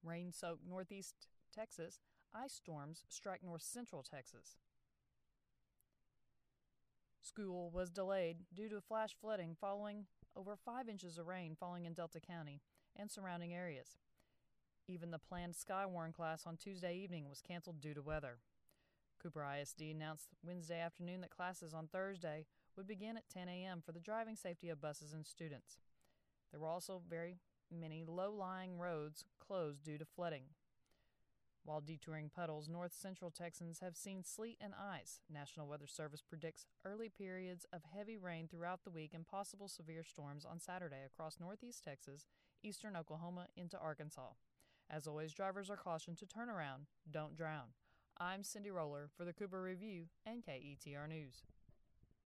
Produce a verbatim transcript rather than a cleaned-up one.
Rain-soaked northeast Texas. Ice storms strike north central Texas. School was delayed due to flash flooding following over five inches of rain falling in Delta County and surrounding areas. Even the planned Skywarn class on Tuesday evening was canceled due to weather. Cooper I S D announced Wednesday afternoon that classes on Thursday would begin at ten a.m. for the driving safety of buses and students. There were also very many low-lying roads closed due to flooding. While detouring puddles, north central Texans have seen sleet and ice. National Weather Service predicts early periods of heavy rain throughout the week and possible severe storms on Saturday across northeast Texas, eastern Oklahoma into Arkansas. As always, drivers are cautioned to turn around, don't drown. I'm Cindy Roller for the Cooper Review and K E T R News.